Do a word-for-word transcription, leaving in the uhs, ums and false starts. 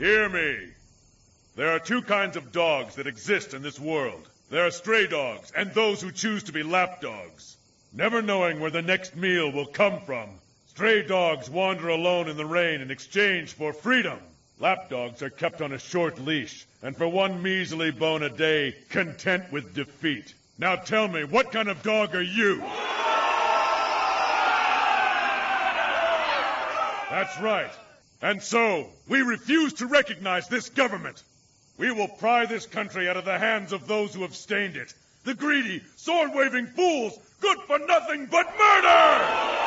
Hear me. There are two kinds of dogs that exist in this world. There are stray dogs and those who choose to be lapdogs. Never knowing where the next meal will come from, stray dogs wander alone in the rain in exchange for freedom. Lapdogs are kept on a short leash, and for one measly bone a day, content with defeat. Now tell me, what kind of dog are you? That's right. And so, we refuse to recognize this government. We will pry this country out of the hands of those who have stained it. The greedy, sword-waving fools, good for nothing but murder!